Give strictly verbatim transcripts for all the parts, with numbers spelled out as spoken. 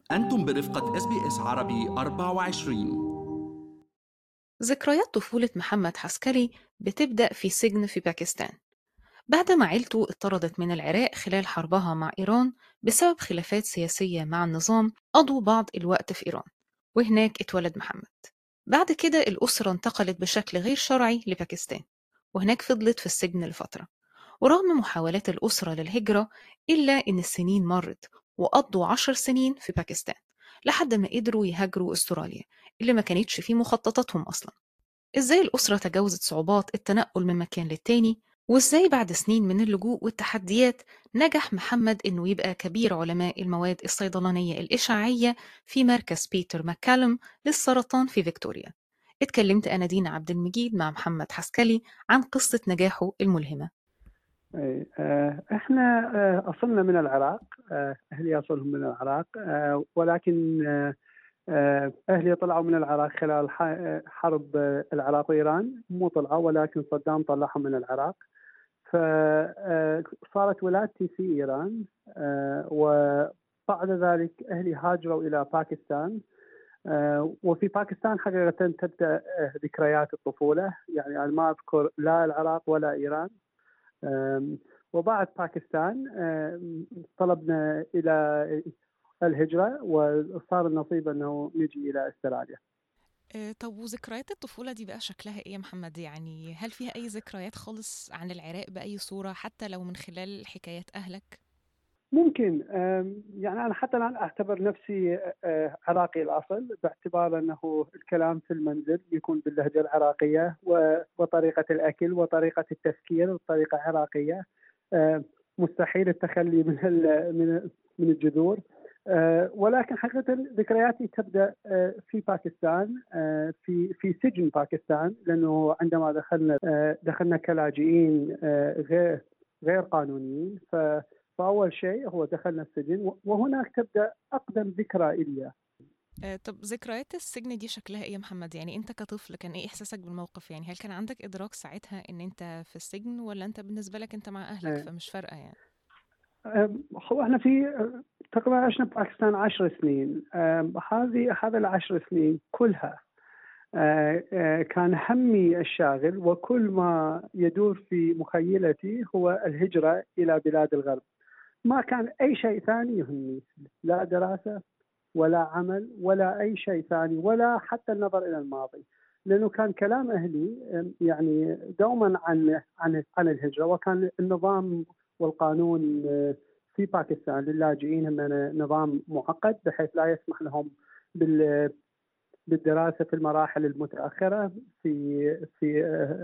أنتم برفقة إس بي إس عربي أربعة وعشرين. ذكريات طفولة محمد حسكري بتبدأ في سجن في باكستان بعد ما عيلته اطردت من العراق خلال حربها مع إيران بسبب خلافات سياسية مع النظام. قضوا بعض الوقت في إيران وهناك اتولد محمد. بعد كده الأسرة انتقلت بشكل غير شرعي لباكستان، وهناك فضلت في السجن لفترة. ورغم محاولات الأسرة للهجرة إلا إن السنين مرت، وقضوا عشر سنين في باكستان لحد ما قدروا يهاجروا أستراليا اللي ما كانتش في مخططاتهم أصلا. إزاي الأسرة تجاوزت صعوبات التنقل من مكان للتاني، وإزاي بعد سنين من اللجوء والتحديات نجح محمد إنه يبقى كبير علماء المواد الصيدلانية الإشعاعية في مركز بيتر ماكالم للسرطان في فيكتوريا. اتكلمت أنا دينا عبد المجيد مع محمد حسكلي عن قصة نجاحه الملهمة. إيه، آه، احنا آه، اصلنا من العراق. آه، اهلي اصلهم من العراق، آه، ولكن آه، آه، اهلي طلعوا من العراق خلال ح- آه، حرب آه، العراق وايران. مو طلعوا، ولكن صدام طلعهم من العراق. فصارت ولادتي في ايران، آه، وبعد ذلك اهلي هاجروا الى باكستان. آه، وفي باكستان حقيقة تبدأ آه، ذكريات الطفولة. يعني أنا ما أذكر لا العراق ولا إيران. أم، وبعد باكستان أم، طلبنا إلى الهجرة، وصار النصيب أنه نجي إلى أستراليا. آه، طب وذكريات الطفولة دي بقى شكلها ايه يا محمد؟ يعني هل فيها أي ذكريات خالص عن العراق بأي صورة، حتى لو من خلال حكايات أهلك؟ ممكن. أم، يعني أنا حتى الآن أعتبر نفسي أه، عراقي الأصل، باعتبار أنه الكلام في المنزل يكون باللهجة العراقية، و- وطريقة الأكل وطريقة التفكير طريقة عراقية. أه، مستحيل التخلي من ال- من من الجذور. أه، ولكن حقيقة ذكرياتي تبدأ أه، في باكستان، أه، في في سجن باكستان، لأنه عندما دخلنا أه، دخلنا كلاجئين أه، غير غير قانونيين. ف فأول شيء هو دخلنا السجن، وهناك تبدأ أقدم ذكرى إلي. آه، طب ذكريات السجن دي شكلها ايه يا محمد؟ يعني انت كطفل كان ايه إحساسك بالموقف؟ يعني هل كان عندك إدراك ساعتها ان انت في السجن، ولا انت بالنسبة لك انت مع أهلك آه، فمش فارقة يعني؟ آه، هو احنا في آه، تقريبا عشنا بباكستان عشر سنين. آه، هذه هذه العشر سنين كلها آه، آه، كان همي الشاغل وكل ما يدور في مخيلتي هو الهجرة إلى بلاد الغرب. ما كان أي شيء ثاني يهمني، لا دراسة ولا عمل ولا أي شيء ثاني، ولا حتى النظر إلى الماضي. لأنه كان كلام أهلي يعني دوما عن عن عن الهجرة، وكان النظام والقانون في باكستان للاجئين هم نظام معقد، بحيث لا يسمح لهم بال بالدراسة في المراحل المتأخرة في في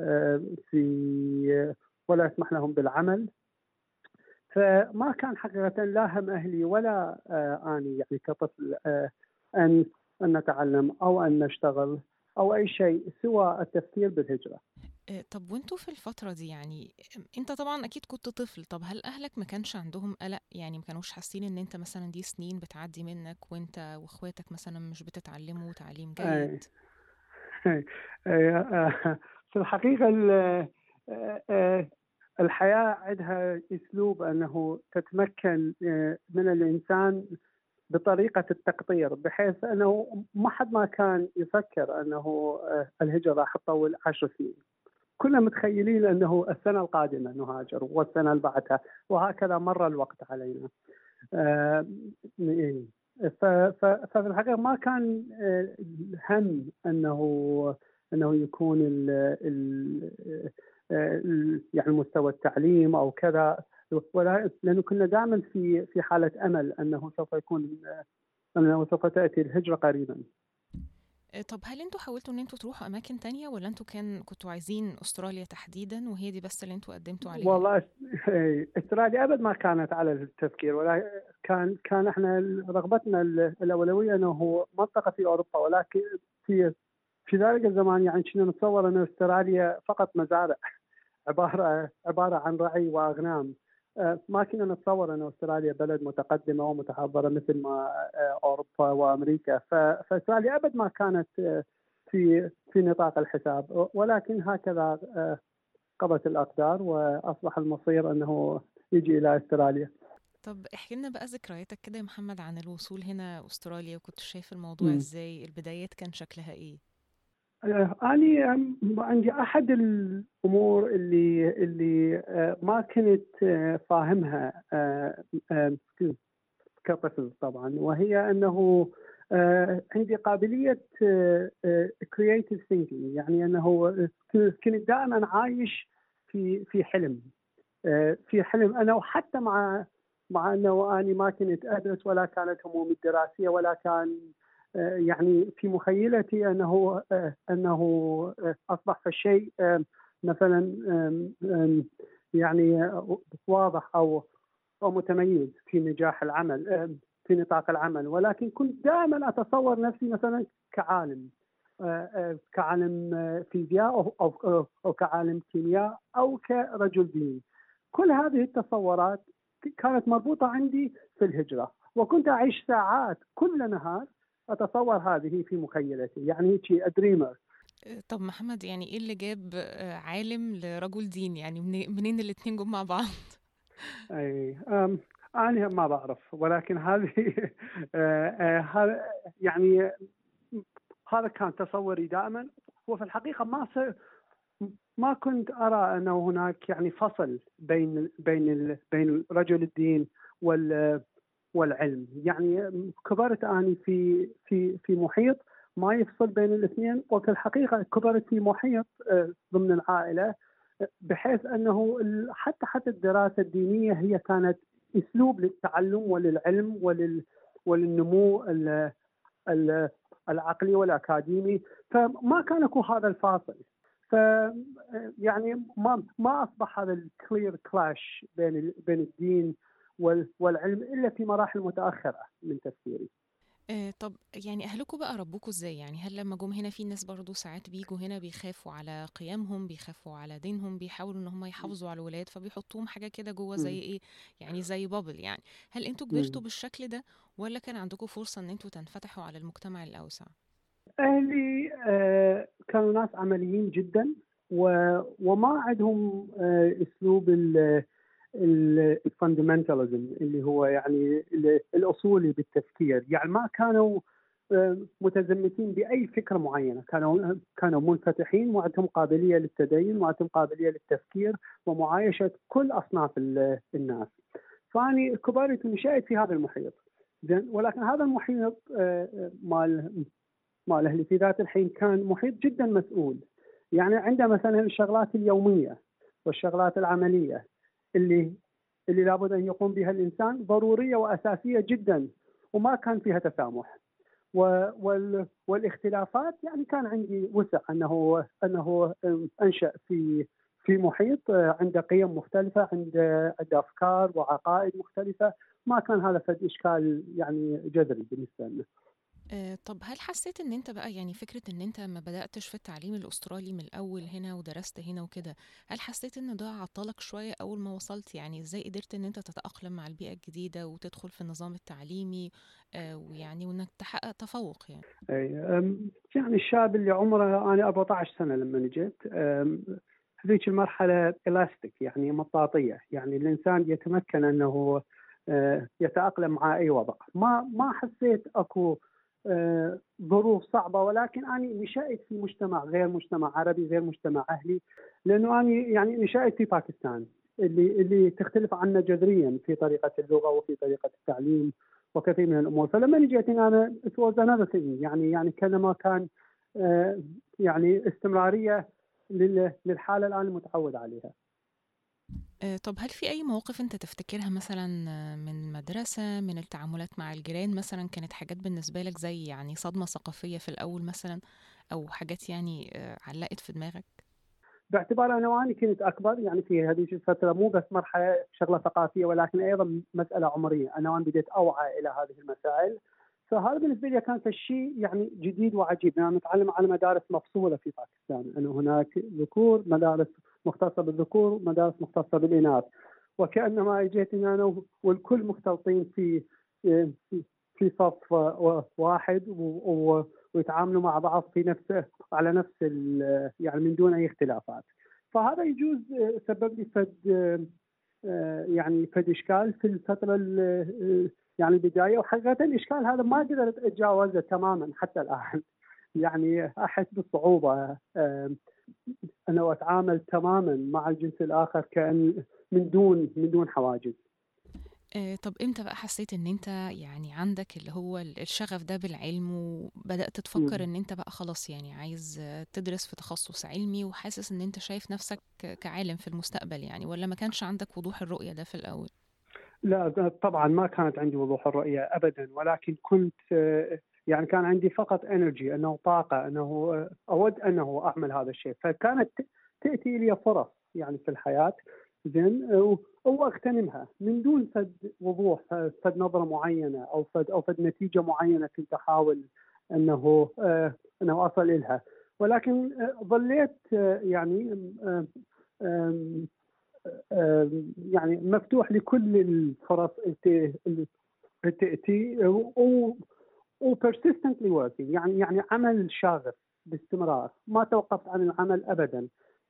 في ولا يسمح لهم بالعمل. فما كان حقيقة لا هم أهلي ولا آه أنا يعني كطفل آه أن أن نتعلم أو أن نشتغل أو أي شيء سوى التفكير بالهجرة. آه، طب وانتوا في الفترة دي يعني، آم، انت طبعا اكيد كنت طفل، طب هل اهلك ما كانش عندهم قلق؟ يعني ما كانوش حاسين ان انت مثلا دي سنين بتعدي منك وانت واخواتك مثلا مش بتتعلموا تعليم جيد؟ آه آه آه في الحقيقة ال- آه آه الحياة عندها أسلوب أنه تتمكن آه من الإنسان بطريقة التقطير، بحيث أنه ما حد ما كان يفكر أنه آه الهجرة راح تطول عشر سنين. كنا متخيلين أنه السنة القادمة نهاجر والسنة اللي بعدها، وهكذا مر الوقت علينا. آه، إيه. ف- ف- ففي الحقيقة ما كان آه، هم أنه أنه يكون ال ال ال- يعني مستوى التعليم أو كذا، ولا لأنه كنا دائما في في حالة أمل أنه سوف يكون أنه سوف تأتي الهجرة قريبا. آه، طب هل انتوا حاولتوا ان انتوا تروحوا اماكن تانية، ولا انتوا كان كنتوا عايزين استراليا تحديدا وهي دي بس اللي انتوا قدمتوا عليها؟ والله استراليا ابد ما كانت على التفكير، ولا كان كان احنا رغبتنا الاولويه انه هو منطقه في اوروبا. ولكن في في ذلك الزمان يعني كنا نتصور ان استراليا فقط مزارع، عباره عباره عن رعي واغنام. آه، ما كنا نتصور ان استراليا بلد متقدمه ومتحضره مثل ما آه، اوروبا وامريكا. ف- فاستراليا ابد ما كانت آه، في في نطاق الحساب. ولكن هكذا آه، قضت الأقدار، وأصبح المصير أنه يجي إلى أستراليا. طب احكي لنا بقى ذكرياتك كده يا محمد عن الوصول هنا أستراليا، وكنت شايف الموضوع مم. ازاي؟ البدايات كان شكلها ايه؟ آه، أنا أم، عندي أحد الأمور اللي اللي آه، ما كنت آه، فاهمها آه، آه، كطفل طبعا، وهي أنه آه، عندي قابلية كرييتيف ثينكينج، يعني أنه كنت دائما عايش في في حلم، آه، في حلم أنا، وحتى مع مع أنه أنا ما كنت أدرس ولا كانت همومي الدراسية ولا كان آه، يعني في مخيلتي أنه آه، أنه آه، أصبح في شيء آه، مثلا آم، آم، يعني آه، واضح أو أو متميز في نجاح العمل آم، في نطاق العمل، ولكن كنت دائما أتصور نفسي مثلا كعالم، آه، آه، كعالم آه، فيزياء أو أو أو أو كعالم كيمياء أو كرجل دين. كل هذه التصورات كانت مربوطة عندي في الهجرة، وكنت أعيش ساعات كل نهار أتصور هذه في مخيلتي، يعني هيك أدريمر. آه، طب محمد، يعني ايه اللي جاب آه، عالم لرجل دين؟ يعني منين منين الاتنين جم مع بعض؟ أي أم أنا ما بعرف، ولكن هذه آه، آه، هذا يعني هذا كان تصوري دائما. وفي الحقيقة ما س... ما كنت أرى أنه هناك يعني فصل بين بين ال... بين رجل الدين وال والعلم. يعني كبرت أنا في في في محيط ما يفصل بين الاثنين، وفي الحقيقة كبرت في محيط آه، ضمن العائلة، آه، بحيث أنه ال- حتى حتى الدراسة الدينية هي كانت أسلوب للتعلم وللعلم ولل وللنمو ال- ال- العقلي والأكاديمي، فما كان يكون هذا الفاصل. ف يعني ما ما اصبح هذا الكلير كلاش بين ال- بين الدين وال- والعلم الا في مراحل متاخره من تفكيري. آه، طب يعني أهلكوا بقى ربوكوا ازاي؟ يعني هل لما جم هنا، في ناس برضو ساعات بيجوا هنا بيخافوا على قيمهم، بيخافوا على دينهم، بيحاولوا ان هم يحافظوا على الولاد، فبيحطوهم حاجة كده جوه زي مم. ايه، يعني زي بابل يعني. هل انتوا كبرتوا مم. بالشكل ده، ولا كان عندكم فرصة ان انتوا تنفتحوا على المجتمع الأوسع؟ اهلي آه، كانوا ناس عمليين جدا، و- وما عندهم آه، اسلوب الفاندمنتاليزم اللي هو يعني ال- الاصولي بالتفكير. يعني ما كانوا آه، متزمتين باي فكره معينه، كانوا كانوا منفتحين وعندهم قابليه للتدين وعندهم قابليه للتفكير ومعايشه كل اصناف ال- الناس. فاني كبرت ونشأت في هذا المحيط زين، ولكن هذا المحيط آه، آه، مال مال اهلي في ذات الحين كان محيط جدا مسؤول. يعني عنده مثلا الشغلات اليوميه والشغلات العمليه اللي اللي لابد ان يقوم بها الانسان ضروريه واساسيه جدا، وما كان فيها تسامح. وال والاختلافات يعني كان عندي وسع انه انه انشا في في محيط عنده قيم مختلفه، عنده عنده افكار وعقائد مختلفه. ما كان هذا فد اشكال يعني جذري بالنسبه لنا. آه، طب هل حسيت ان انت بقى، يعني فكرة ان انت ما بدأتش في التعليم الأسترالي من الأول هنا ودرست هنا وكده، هل حسيت ان ده عطلك شوية أول ما وصلت؟ يعني ازاي قدرت ان انت تتأقلم مع البيئة الجديدة وتدخل في النظام التعليمي، آه، ويعني وانك تحقق تفوق يعني؟ أي أم، يعني الشاب اللي عمره انا أربعة عشر سنه لما جيت، هذيك المرحله الاستيك يعني مطاطيه، يعني الانسان يتمكن انه آه، يتاقلم مع اي وضع. ما ما حسيت اكو آه، ظروف صعبه، ولكن انا نشأت في مجتمع غير مجتمع عربي، غير مجتمع اهلي، لانه انا يعني نشأت في باكستان اللي اللي تختلف عنا جذريا في طريقه اللغه وفي طريقه التعليم وكثير من الامور. فلما جيت هنا انا it was another thing، يعني يعني كانما كان آه، يعني استمراريه لل- للحاله الان المتعود عليها. آه، طب هل في أي مواقف أنت تفتكرها مثلا، آه، من مدرسة، من التعاملات مع الجيران مثلا، كانت حاجات بالنسبة لك زي يعني صدمة ثقافية في الأول مثلا، أو حاجات يعني آه، علقت في دماغك؟ باعتبار انا واني كنت اكبر يعني في هذه الفتره، مو بس مرحله شغله ثقافيه ولكن ايضا مساله عمريه، انا وان بديت اوعى الى هذه المسائل. فهذا بالنسبه لي كان شيء يعني جديد وعجيب. انا نتعلم على مدارس مفصوله في باكستان، انه هناك ذكور، مدارس مختصه بالذكور، مدارس مختصه بالاناث، وكانما اجيت انا والكل مختلطين في في في صف واحد و- ويتعاملوا مع بعض في نفس على نفس ال- يعني من دون اي اختلافات. فهذا يجوز سبب لي فد يعني فد إشكال في الفترة يعني البداية، وحقيقة الإشكال هذا ما قدرت أتجاوزه تماما حتى الآن. يعني أحس بالصعوبة أنا أتعامل تماما مع الجنس الآخر كأن من دون من دون حواجز. آه، طب امتى بقى حسيت ان انت يعني عندك اللي هو الشغف ده بالعلم، وبدأت تفكر ان انت بقى خلاص يعني عايز تدرس في تخصص علمي، وحاسس ان انت شايف نفسك كعالم في المستقبل يعني، ولا ما كانش عندك وضوح الرؤية ده في الأول؟ لا طبعا ما كانت عندي وضوح الرؤية أبدا، ولكن كنت يعني كان عندي فقط انرجي، انه طاقة، انه اود انه اعمل هذا الشيء. فكانت تأتي لي فرص يعني في الحياة زين واغتنمها من دون فد وضوح، فد نظرة معينة او فد او فد نتيجة معينة كنت احاول انه انه اصل لها. ولكن ظليت يعني يعني مفتوح لكل الفرص اللي تأتي و persistently working، يعني يعني عمل شاغف باستمرار، ما توقفت عن العمل أبدا.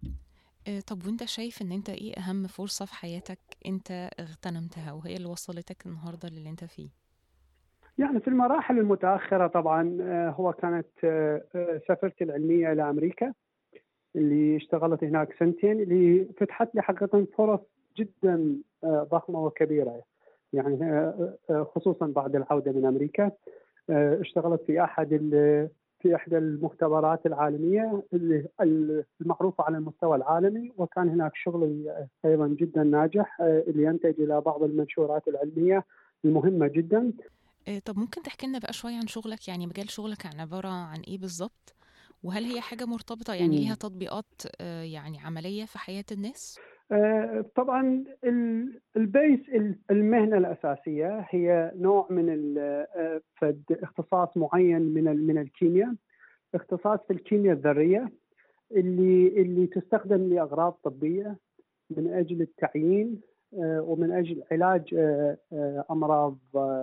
طب وانت شايف ان انت ايه اهم فرصة في حياتك انت اغتنمتها وهي اللي وصلتك النهاردة للي انت فيه؟ يعني في المراحل المتأخرة طبعا هو كانت سفرتي العلمية إلى أمريكا اللي اشتغلت هناك سنتين، اللي فتحت لي حقيقة فرص جدا ضخمة وكبيرة، يعني خصوصا بعد العودة من أمريكا. اشتغلت في أحد في إحدى المختبرات العالمية المعروفة على المستوى العالمي، وكان هناك شغل أيضا جدا ناجح اللي ينتج إلى بعض المنشورات العلمية المهمة جدا. طب ممكن تحكي لنا بقى شوية عن شغلك؟ يعني مجال شغلك عن عبارة عن إيه بالظبط؟ وهل هي حاجة مرتبطة يعني ليها تطبيقات يعني عملية في حياة الناس؟ طبعا البيس المهنة الأساسية هي نوع من اختصاص معين من من الكيمياء، اختصاص في الكيمياء الذرية اللي اللي تستخدم لأغراض طبية من أجل التعيين ومن أجل علاج أمراض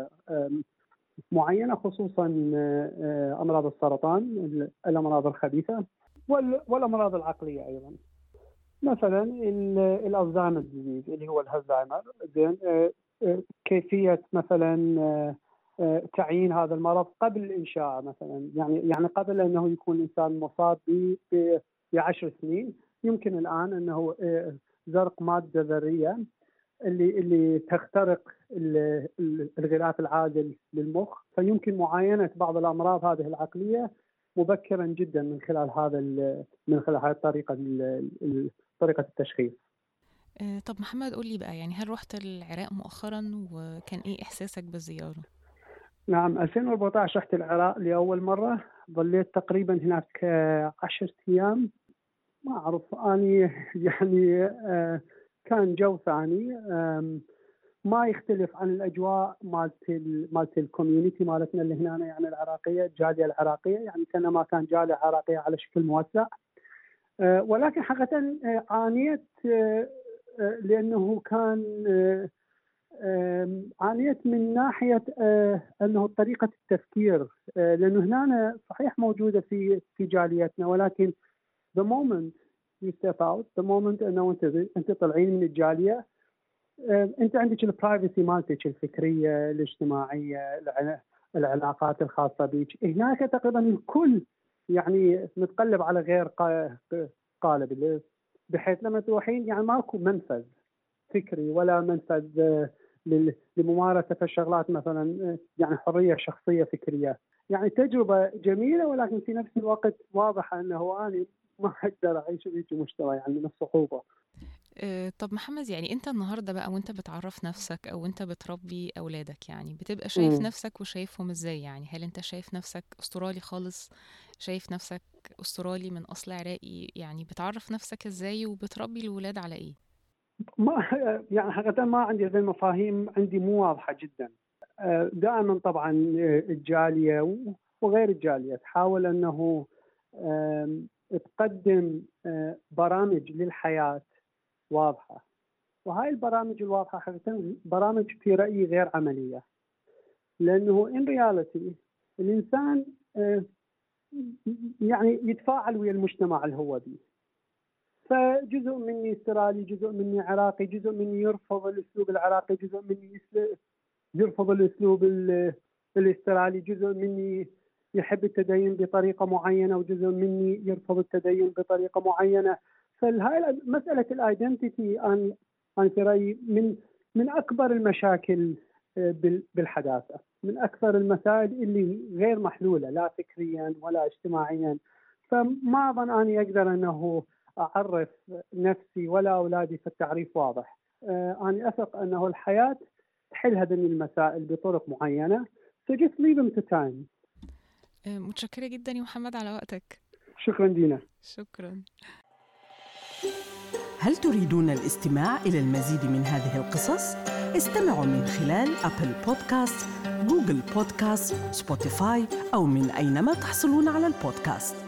معينة، خصوصا أمراض السرطان، الأمراض الخبيثة والأمراض العقلية أيضا. مثلا الألزهايمر ديزيز اللي هو الهزايمر، زين كيفية مثلا تعيين هذا المرض قبل الإنشاء، مثلا يعني يعني قبل أنه يكون الإنسان مصاب بعشر سنين، يمكن الآن أنه زرق مادة ذرية اللي اللي تخترق الغلاف العازل للمخ، فيمكن معاينة بعض الأمراض هذه العقلية مبكرا جدا من خلال هذا من خلال هذه الطريقة طريقة التشخيص. طب محمد قول لي بقى، يعني هل رحت العراق مؤخرا وكان ايه احساسك بالزيارة؟ نعم، ألفين وأربعة عشر رحت العراق لأول مرة، ظليت تقريبا هناك عشرة أيام. ما أعرف أني يعني كان جو ثاني، ما يختلف عن الأجواء مالت مالت الكوميونتي مالتنا اللي هنا يعني العراقية، الجالية العراقية، يعني كأنما كان جالية عراقية على شكل موسع. ولكن حقيقة عانيت لأنه كان عانيت من ناحية أنه طريقة التفكير، لأنه هنا صحيح موجودة في في جاليتنا، ولكن the moment you step out, the moment أنه أنت أنت طلعين من الجالية، أنت عندك البرايفسي مالتك الفكرية الاجتماعية العلاقات الخاصة بك. هناك تقريبا الكل يعني متقلب على غير قالب، بحيث لما تروحين يعني ماكو منفذ فكري ولا منفذ لممارسة الشغلات، مثلا يعني حرية شخصية فكرية. يعني تجربة جميلة، ولكن في نفس الوقت واضحة أنه أنا ما أقدر أعيش في مجتمع يعني من الصعوبة. طب محمد، يعني انت النهاردة بقى وانت بتعرف نفسك او انت بتربي اولادك، يعني بتبقى شايف م. نفسك وشايفهم ازاي؟ يعني هل انت شايف نفسك استرالي خالص، شايف نفسك استرالي من اصل عراقي؟ يعني بتعرف نفسك ازاي وبتربي الولاد على ايه؟ ما يعني حقيقة ما عندي هذه المفاهيم، عندي مو واضحة جدا. دائما طبعا الجالية وغير الجالية تحاول انه تقدم برامج للحياة واضحة، وهاي البرامج الواضحة حقيقة برامج في رأيي غير عملية، لأنه in reality الإنسان يعني يتفاعل ويا المجتمع اللي هو فيه. فجزء مني استرالي، جزء مني عراقي، جزء مني يرفض الأسلوب العراقي، جزء مني يرفض الأسلوب الاسترالي، جزء مني يحب التدين بطريقة معينة وجزء مني يرفض التدين بطريقة معينة. فهاي مسألة الايدنتيتي أنا أنا في رأيي من من أكبر المشاكل بالحداثة، من أكثر المسائل اللي غير محلولة لا فكريا ولا اجتماعيا. فما أظن أني أقدر أنه أعرف نفسي ولا أولادي في التعريف واضح. أنا أثق أنه الحياة تحل هذه المسائل بطرق معينة. so just leave them to time. متشكرة جدا يا محمد على وقتك. شكرا دينا. شكرا. هل تريدون الاستماع إلى المزيد من هذه القصص؟ استمعوا من خلال أبل بودكاست، جوجل بودكاست، سبوتيفاي أو من أينما تحصلون على البودكاست.